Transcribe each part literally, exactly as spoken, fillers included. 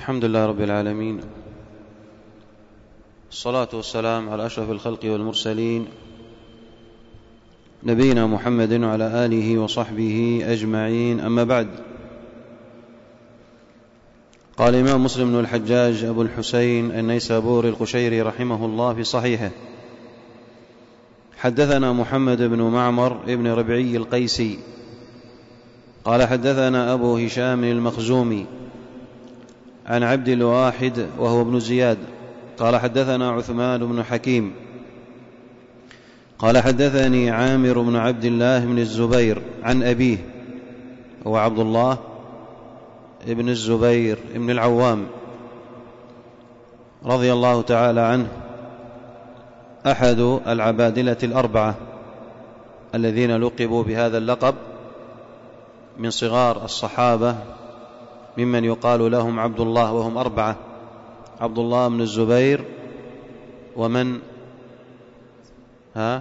الحمد لله رب العالمين، الصلاة والسلام على أشرف الخلق والمرسلين نبينا محمد وعلى آله وصحبه أجمعين. أما بعد، قال الإمام مسلم بن الحجاج أبو الحسين النيسابوري القشيري رحمه الله في صحيحه: حدثنا محمد بن معمر بن ربعي القيسي قال حدثنا أبو هشام المخزومي عن عبد الواحد وهو ابن زياد قال حدثنا عثمان بن حكيم قال حدثني عامر بن عبد الله بن الزبير عن أبيه هو عبد الله ابن الزبير ابن العوام رضي الله تعالى عنه، أحد العبادلة الأربعة الذين لقبوا بهذا اللقب من صغار الصحابة، ممن يقال لهم عبد الله، وهم أربعة: عبد الله بن الزبير، ومن ها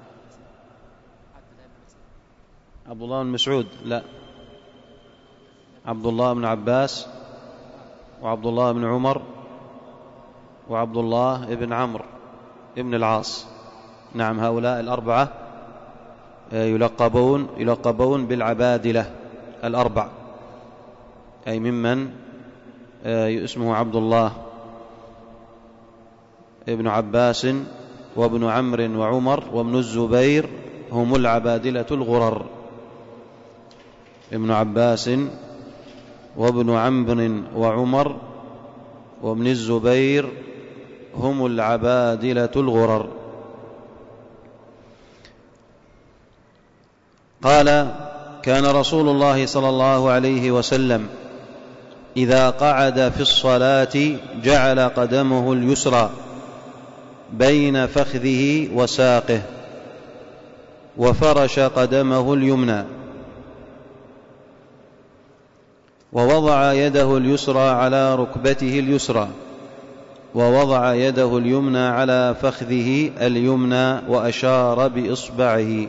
عبد الله بن مسعود، لا عبد الله بن عباس، وعبد الله بن عمر، وعبد الله بن عمرو بن العاص. نعم، هؤلاء الأربعة يلقبون يلقبون بالعبادلة الأربع، أي ممن اسمه عبد الله ابن عباس وابن عمرو وعمر وابن الزبير، هم العبادلة الغرر. ابن عباس وابن عمرو وعمر وابن الزبير هم العبادلة الغرر. قال: كان رسول الله صلى الله عليه وسلم إذا قعد في الصلاة جعل قدمه اليسرى بين فخذه وساقه، وفرش قدمه اليمنى، ووضع يده اليسرى على ركبته اليسرى، ووضع يده اليمنى على فخذه اليمنى، وأشار بإصبعه.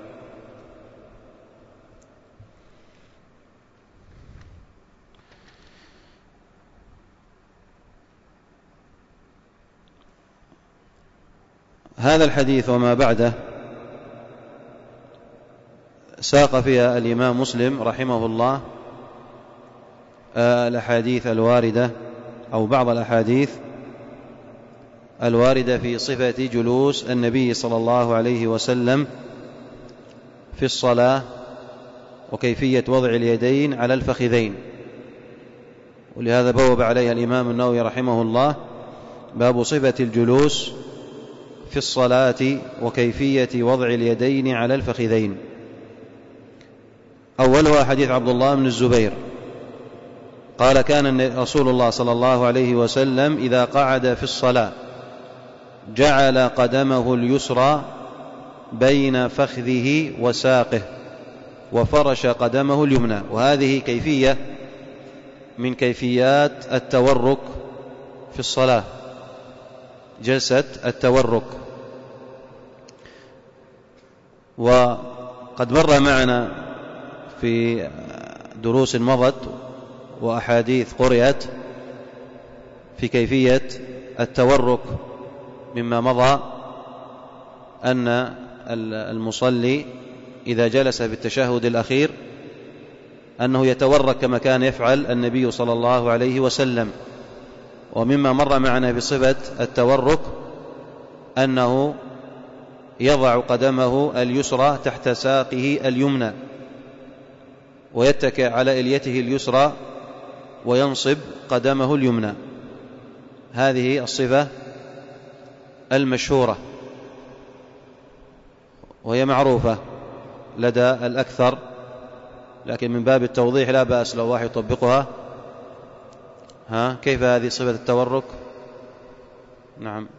هذا الحديث وما بعده ساق فيها الإمام مسلم رحمه الله الأحاديث الواردة أو بعض الأحاديث الواردة في صفة جلوس النبي صلى الله عليه وسلم في الصلاة، وكيفية وضع اليدين على الفخذين. ولهذا بوب عليها الإمام النووي رحمه الله باب صفة الجلوس في الصلاة وكيفية وضع اليدين على الفخذين. أولها حديث عبد الله بن الزبير قال: كان رسول الله صلى الله عليه وسلم إذا قعد في الصلاة جعل قدمه اليسرى بين فخذه وساقه، وفرش قدمه اليمنى. وهذه كيفية من كيفيات التورك في الصلاة، جلسة التورك. وقد مر معنا في دروس مضت وأحاديث قرأت في كيفية التورك مما مضى أن المصلي إذا جلس في التشهد الأخير أنه يتورك كما كان يفعل النبي صلى الله عليه وسلم. ومما مر معنا بصفة التورك أنه يضع قدمه اليسرى تحت ساقه اليمنى، ويتكئ على إليته اليسرى، وينصب قدمه اليمنى. هذه الصفة المشهورة، وهي معروفة لدى الأكثر، لكن من باب التوضيح لا بأس لو واحد يطبقها. ها، كيف هذه صفة التورك؟ نعم،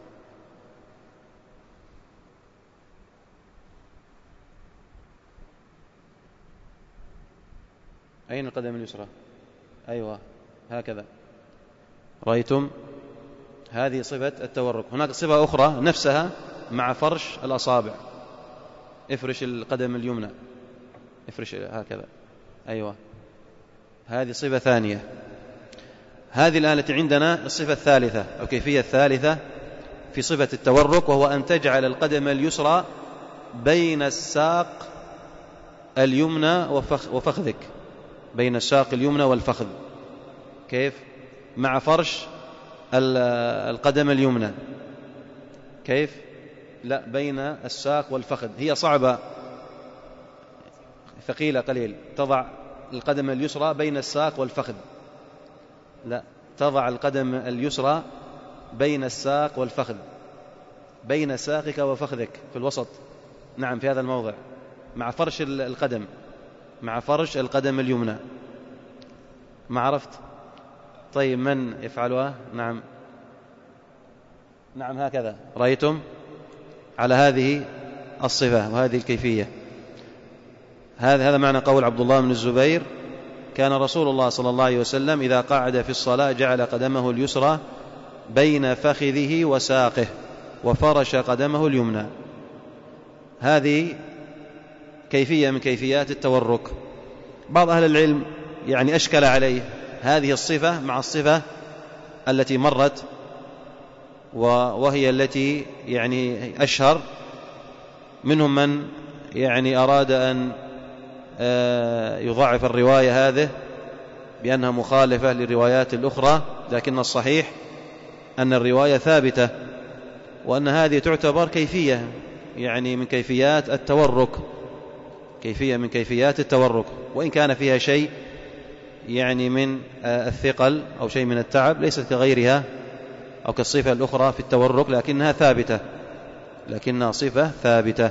أين القدم اليسرى؟ أيوة، هكذا، رأيتم؟ هذه صفة التورك. هناك صفة أخرى نفسها مع فرش الأصابع. افرش القدم اليمنى، افرش هكذا، أيوة، هذه صفة ثانية. هذه الآن التي عندنا الصفة الثالثة أو كيفية الثالثة في صفة التورك، وهو أن تجعل القدم اليسرى بين الساق اليمنى وفخذك، بين الساق اليمنى والفخذ. كيف؟ مع فرش القدم اليمنى. كيف؟ لا، بين الساق والفخذ. هي صعبة، ثقيلة قليل. تضع القدم اليسرى بين الساق والفخذ، لا، تضع القدم اليسرى بين الساق والفخذ، بين ساقك وفخذك في الوسط. نعم، في هذا الموضع، مع فرش القدم، مع فرش القدم اليمنى. ما عرفت؟ طيب، من يفعلها؟ نعم نعم، هكذا رأيتم على هذه الصفة وهذه الكيفية. هذا هذا معنى قول عبد الله بن الزبير: كان رسول الله صلى الله عليه وسلم إذا قعد في الصلاة جعل قدمه اليسرى بين فخذه وساقه وفرش قدمه اليمنى. هذه كيفية من كيفيات التورك. بعض أهل العلم يعني أشكل عليه هذه الصفة مع الصفة التي مرت، وهي التي يعني أشهر. منهم من يعني أراد أن يضعف الرواية هذه بأنها مخالفة للروايات الأخرى، لكن الصحيح أن الرواية ثابتة، وأن هذه تعتبر كيفية يعني من كيفيات التورك، كيفية من كيفيات التورك، وإن كان فيها شيء يعني من الثقل أو شيء من التعب، ليست كغيرها أو كالصفة الأخرى في التورك، لكنها ثابتة، لكنها صفة ثابتة.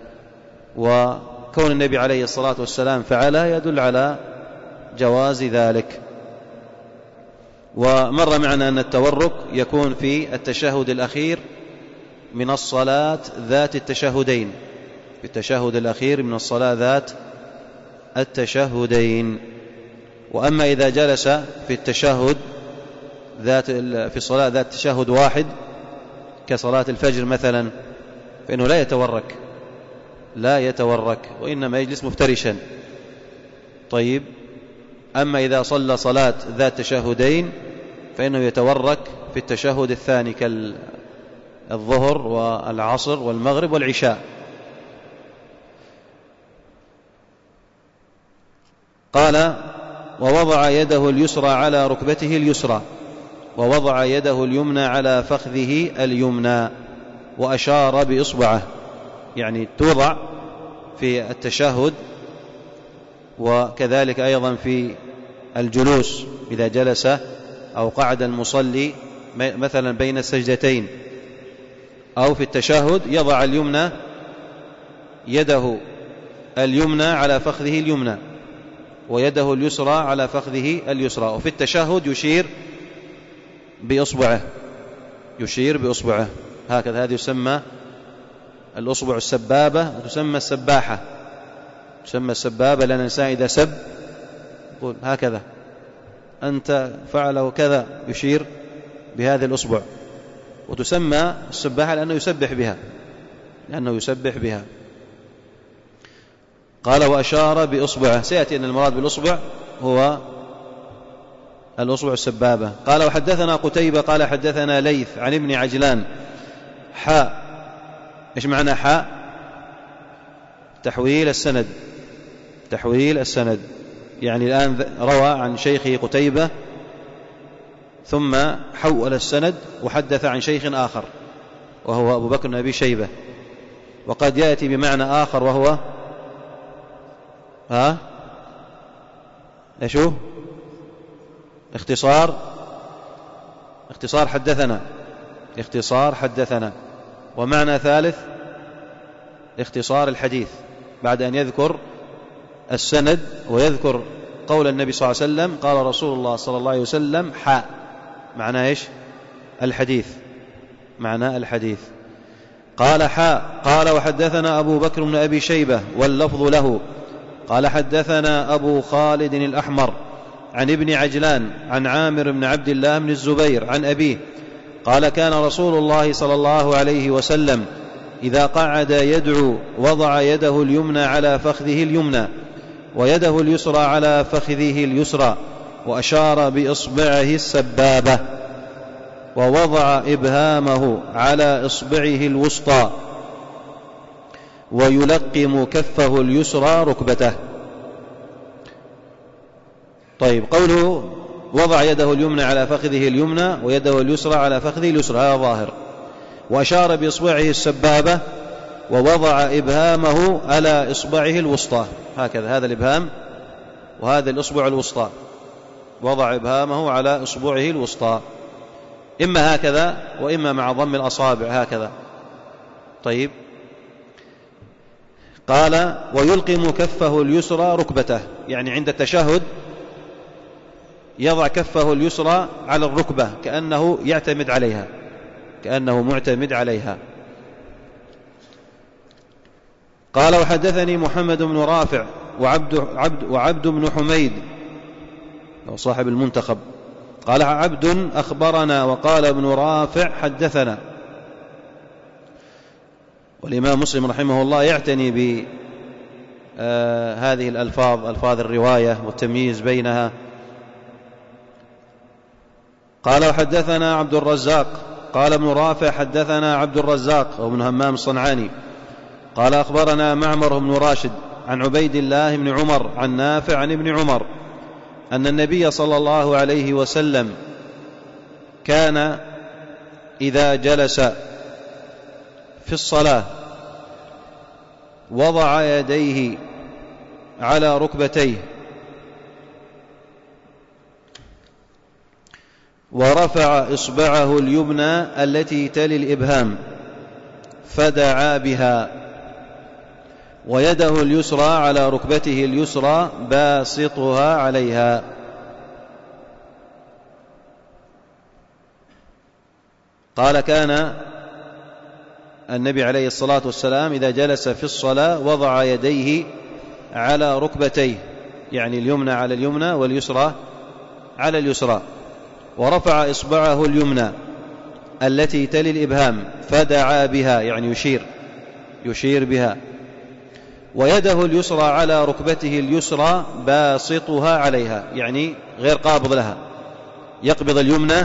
وكون النبي عليه الصلاة والسلام فعلها يدل على جواز ذلك. ومر معنا أن التورك يكون في التشهد الأخير من الصلاة ذات التشهدين، في التشهد الأخير من الصلاة ذات التشهدين. وأما إذا جلس في التشهد ذات في الصلاة ذات تشهد واحد كصلاة الفجر مثلا، فإنه لا يتورك، لا يتورك، وإنما يجلس مفترشا. طيب، أما إذا صلى صلاة ذات تشهدين فإنه يتورك في التشهد الثاني كالظهر والعصر والمغرب والعشاء. قال: ووضع يده اليسرى على ركبته اليسرى ووضع يده اليمنى على فخذه اليمنى وأشار بإصبعه، يعني توضع في التشهد، وكذلك أيضا في الجلوس إذا جلس أو قعد المصلي مثلا بين السجدتين، أو في التشهد يضع اليمنى يده اليمنى على فخذه اليمنى ويده اليسرى على فخذه اليسرى، وفي التشهد يشير بإصبعه، يشير بإصبعه هكذا. هذه يسمى الأصبع السبابة، وتسمى السباحة، تسمى السبابة، لأن الإنسان إذا سب يقول هكذا: أنت فعل كذا، يشير بهذه الأصبع. وتسمى السباحة لأنه يسبح بها، لأنه يسبح بها. قال: وأشار بإصبعه. سيأتي أن المراد بالأصبع هو الأصبع السبابة. قال: وحدثنا قتيبة قال حدثنا ليث عن ابن عجلان حاء. إيش معنى حاء؟ تحويل السند، تحويل السند، يعني الآن روى عن شيخه قتيبة ثم حول السند وحدث عن شيخ آخر وهو أبو بكر بن أبي شيبة. وقد يأتي بمعنى آخر وهو ها ايشو اختصار اختصار حدثنا اختصار حدثنا ومعنى ثالث اختصار الحديث، بعد أن يذكر السند ويذكر قول النبي صلى الله عليه وسلم قال رسول الله صلى الله عليه وسلم حاء، معنى ايش؟ الحديث، معنى الحديث. قال حاء. قال: وحدثنا أبو بكر بن أبي شيبة واللفظ له قال حدثنا أبو خالد الأحمر عن ابن عجلان عن عامر بن عبد الله بن الزبير عن أبيه قال: كان رسول الله صلى الله عليه وسلم إذا قعد يدعو وضع يده اليمنى على فخذه اليمنى ويده اليسرى على فخذه اليسرى وأشار بإصبعه السبابة ووضع إبهامه على إصبعه الوسطى ويلقم كفه اليسرى ركبته. طيب، قوله وضع يده اليمنى على فخذه اليمنى ويده اليسرى على فخذه اليسرى، هذا ظاهر. وأشار بإصبعه السبابة ووضع إبهامه على إصبعه الوسطى، هكذا، هذا الإبهام وهذا الإصبع الوسطى، وضع إبهامه على إصبعه الوسطى، إما هكذا وإما مع ضم الأصابع هكذا. طيب، قال ويلقم كفه اليسرى ركبته، يعني عند التشهد يضع كفه اليسرى على الركبة كأنه يعتمد عليها، كأنه معتمد عليها. قال وحدثني محمد بن رافع وعبد, عبد وعبد بن حميد صاحب المنتخب قال عبد أخبرنا وقال ابن رافع حدثنا. والإمام مسلم رحمه الله يعتني بهذه الألفاظ، ألفاظ الرواية والتمييز بينها. قال وحدثنا عبد الرزاق قال ابن رافع حدثنا عبد الرزاق وابن همام الصنعاني قال أخبرنا معمر بن راشد عن عبيد الله بن عمر عن نافع عن ابن عمر أن النبي صلى الله عليه وسلم كان إذا جلس في الصلاة وضع يديه على ركبتيه ورفع إصبعه اليمنى التي تلي الإبهام فدعا بها، ويده اليسرى على ركبته اليسرى باسطها عليها. قال كان النبي عليه الصلاة والسلام إذا جلس في الصلاة وضع يديه على ركبتيه، يعني اليمنى على اليمنى واليسرى على اليسرى، ورفع إصبعه اليمنى التي تلي الإبهام فدعا بها، يعني يشير يشير بها، ويده اليسرى على ركبته اليسرى باسطها عليها، يعني غير قابض لها، يقبض اليمنى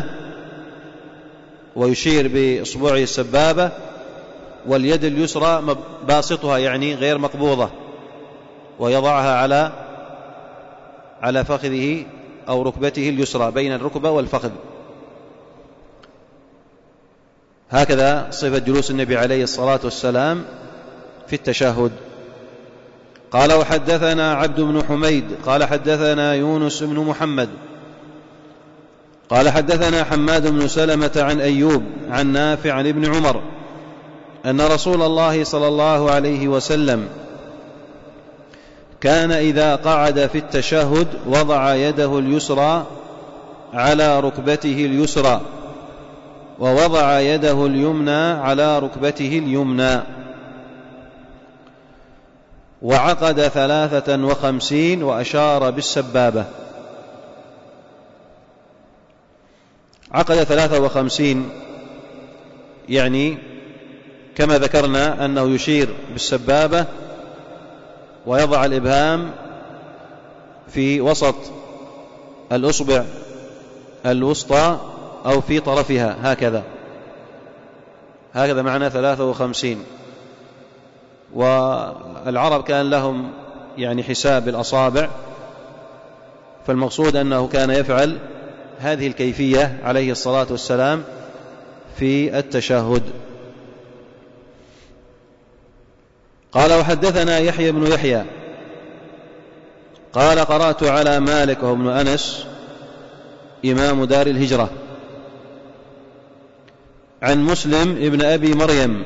ويشير بإصبعه السبابة، واليد اليسرى باسطها يعني غير مقبوضة، ويضعها على على فخذه أو ركبته اليسرى بين الركبة والفخذ. هكذا صفة جلوس النبي عليه الصلاة والسلام في التشهد. قال وحدثنا عبد بن حميد قال حدثنا يونس بن محمد قال حدثنا حماد بن سلمة عن أيوب عن نافع عن ابن عمر أن رسول الله صلى الله عليه وسلم كان إذا قعد في التشهد وضع يده اليسرى على ركبته اليسرى ووضع يده اليمنى على ركبته اليمنى، وعقد ثلاثة وخمسين وأشار بالسبابة. عقد ثلاثة وخمسين يعني كما ذكرنا أنه يشير بالسبابة ويضع الإبهام في وسط الأصبع الوسطى أو في طرفها، هكذا هكذا معنى ثلاثة وخمسين. والعرب كان لهم يعني حساب الأصابع، فالمقصود أنه كان يفعل هذه الكيفية عليه الصلاة والسلام في التشهد. قال وحدثنا يحيى بن يحيى قال قرأت على مالك وهو ابن أنس إمام دار الهجرة عن مسلم ابن أبي مريم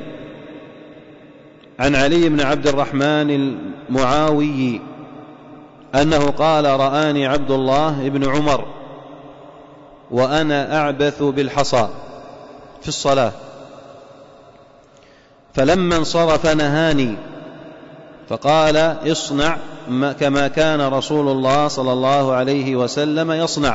عن علي بن عبد الرحمن المعاوي أنه قال رآني عبد الله بن عمر وأنا أعبث بالحصى في الصلاة، فلما انصرف نهاني فقال اصنع كما كان رسول الله صلى الله عليه وسلم يصنع.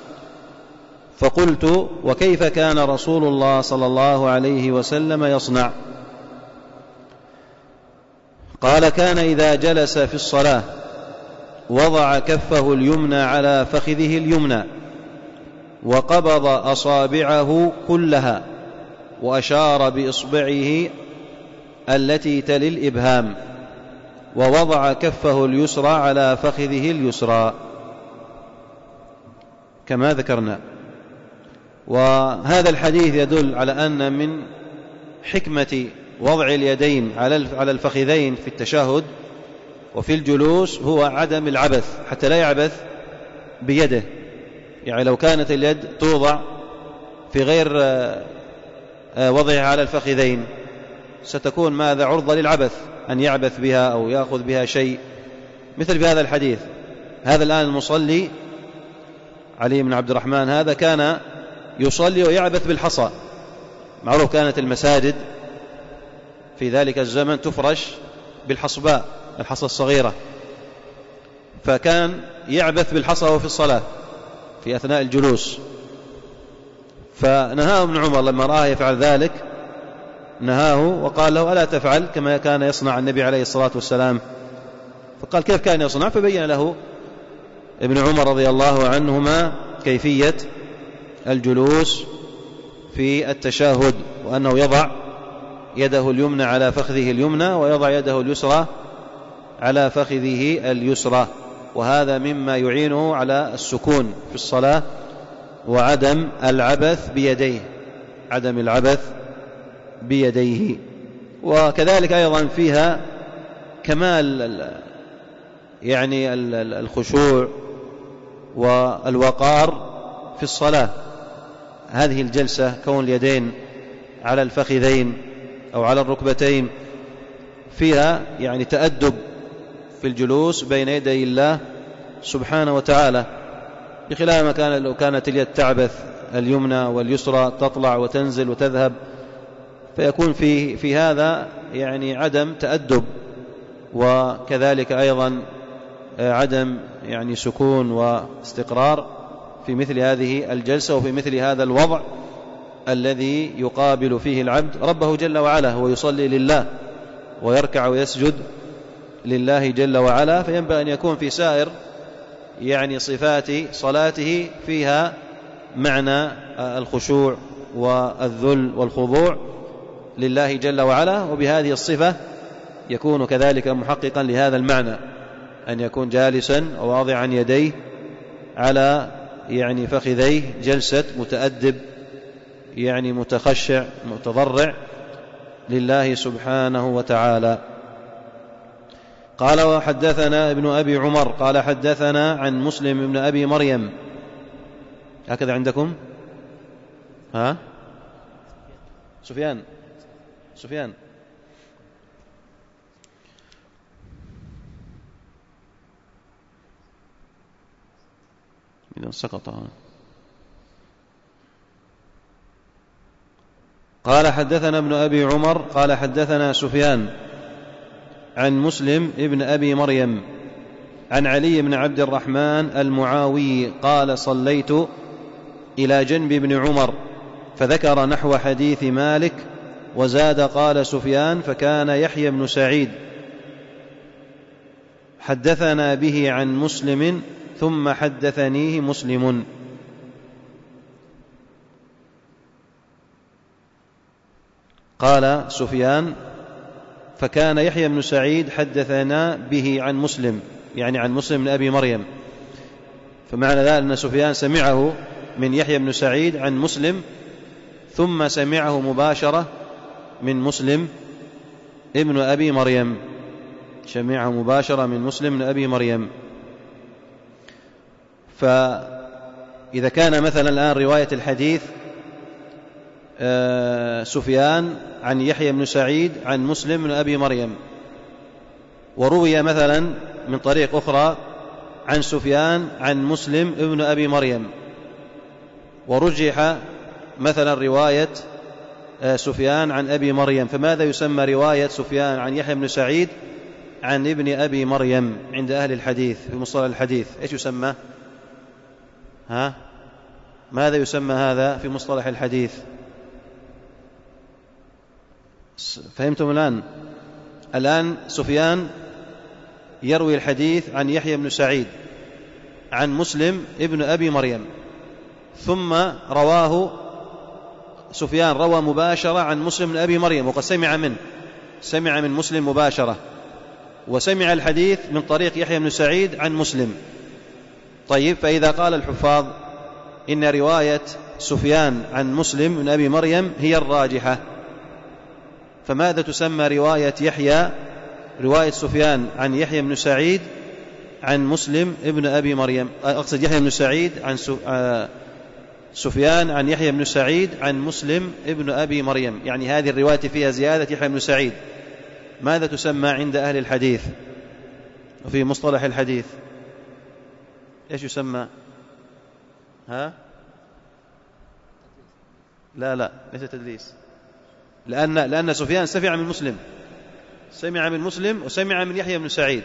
فقلت وكيف كان رسول الله صلى الله عليه وسلم يصنع؟ قال كان إذا جلس في الصلاة وضع كفه اليمنى على فخذه اليمنى وقبض أصابعه كلها وأشار بإصبعه التي تلي الإبهام ووضع كفه اليسرى على فخذه اليسرى كما ذكرنا. وهذا الحديث يدل على أن من حكمة وضع اليدين على الفخذين في التشهد وفي الجلوس هو عدم العبث، حتى لا يعبث بيده. يعني لو كانت اليد توضع في غير وضعها على الفخذين ستكون ماذا؟ عرضة للعبث، أن يعبث بها أو يأخذ بها شيء، مثل في هذا الحديث. هذا الآن المصلي علي بن عبد الرحمن هذا كان يصلي ويعبث بالحصى. معروف كانت المساجد في ذلك الزمن تفرش بالحصباء، الحصى الصغيرة، فكان يعبث بالحصى وهو في الصلاة في أثناء الجلوس. فنهاه ابن عمر لما رآه يفعل ذلك، نهاه وقال له: ألا تفعل كما كان يصنع النبي عليه الصلاة والسلام؟ فقال: كيف كان يصنع؟ فبين له ابن عمر رضي الله عنهما كيفية الجلوس في التشهد، وأنه يضع يده اليمنى على فخذه اليمنى ويضع يده اليسرى على فخذه اليسرى، وهذا مما يعينه على السكون في الصلاة وعدم العبث بيديه، عدم العبث بيديه. وكذلك أيضا فيها كمال يعني الخشوع والوقار في الصلاة. هذه الجلسة كون اليدين على الفخذين أو على الركبتين فيها يعني تأدب في الجلوس بين يدي الله سبحانه وتعالى، بخلاف ما كان لو كانت اليد تعبث اليمنى واليسرى تطلع وتنزل وتذهب، فيكون في في هذا يعني عدم تأدب، وكذلك أيضا عدم يعني سكون واستقرار في مثل هذه الجلسة وفي مثل هذا الوضع الذي يقابل فيه العبد ربه جل وعلا. هو يصلي لله ويركع ويسجد لله جل وعلا، فينبغي أن يكون في سائر يعني صفات صلاته فيها معنى الخشوع والذل والخضوع لله جل وعلا، وبهذه الصفة يكون كذلك محققا لهذا المعنى، أن يكون جالسا وواضعا يديه على يعني فخذيه جلسة متأدب يعني متخشع متضرع لله سبحانه وتعالى. قال: وحدثنا ابن أبي عمر قال حدثنا عن مسلم ابن أبي مريم. هكذا عندكم؟ ها؟ سفيان سفيان إذا سقط. قال حدثنا ابن أبي عمر قال حدثنا سفيان عن مسلم ابن أبي مريم عن علي بن عبد الرحمن المعاوي قال: صليت إلى جنب ابن عمر فذكر نحو حديث مالك وزاد قال سفيان: فكان يحيى بن سعيد حدثنا به عن مسلم ثم حدثنيه مسلم. قال سفيان: فكان يحيى بن سعيد حدثنا به عن مسلم، يعني عن مسلم بن أبي مريم، فمعنى ذلك أن سفيان سمعه من يحيى بن سعيد عن مسلم ثم سمعه مباشرة من مسلم ابن أبي مريم، سمعه مباشرة من مسلم بن أبي مريم. فإذا كان مثلا الآن رواية الحديث سفيان عن يحيى بن سعيد عن مسلم بن أبي مريم، وروي مثلا من طريق أخرى عن سفيان عن مسلم ابن أبي مريم، ورجح مثلا رواية سفيان عن أبي مريم، فماذا يسمى رواية سفيان عن يحيى بن سعيد عن ابن أبي مريم عند أهل الحديث في مصطلح الحديث؟ إيش يسمى؟ ها؟ ماذا يسمى هذا في مصطلح الحديث؟ فهمتم الآن؟ الآن سفيان يروي الحديث عن يحيى بن سعيد عن مسلم ابن أبي مريم، ثم رواه سفيان روى مباشرة عن مسلم بن أبي مريم وقد سمع منه، سمع من مسلم مباشرة، وسمع الحديث من طريق يحيى بن سعيد عن مسلم. طيب، فإذا قال الحفاظ إن رواية سفيان عن مسلم بن أبي مريم هي الراجحة، فماذا تسمى رواية يحيى رواية سفيان عن يحيى بن سعيد عن مسلم ابن أبي مريم؟ أقصد يحيى بن سعيد عن سفيان عن يحيى بن سعيد عن مسلم ابن أبي مريم، يعني هذه الرواية فيها زيادة يحيى بن سعيد، ماذا تسمى عند أهل الحديث وفي مصطلح الحديث؟ إيش يسمى؟ ها؟ لا لا ليس تدليس، لأن, لأن سفيان سمع من مسلم، سمع من مسلم وسمع من يحيى بن سعيد،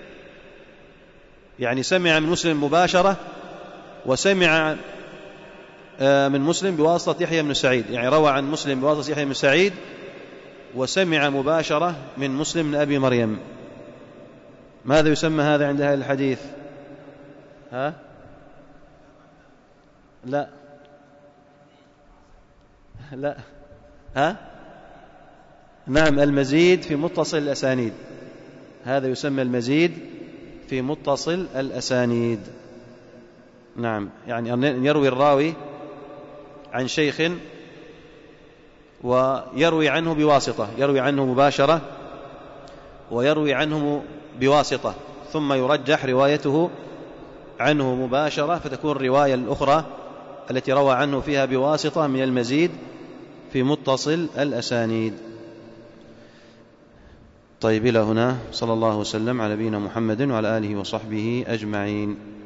يعني سمع من مسلم مباشرة وسمع من مسلم بواسطة يحيى بن سعيد، يعني روى عن مسلم بواسطة يحيى بن سعيد وسمع مباشرة من مسلم بن أبي مريم. ماذا يسمى هذا عند أهل الحديث؟ ها؟ لا لا ها؟ نعم، المزيد في متصل الأسانيد، هذا يسمى المزيد في متصل الأسانيد. نعم، يعني أن يروي الراوي عن شيخ ويروي عنه بواسطة، يروي عنه مباشرة ويروي عنه بواسطة، ثم يرجح روايته عنه مباشرة، فتكون الرواية الأخرى التي روى عنه فيها بواسطة من المزيد في متصل الأسانيد. طيب، إلى هنا، صلى الله وسلم على نبينا محمد وعلى آله وصحبه أجمعين.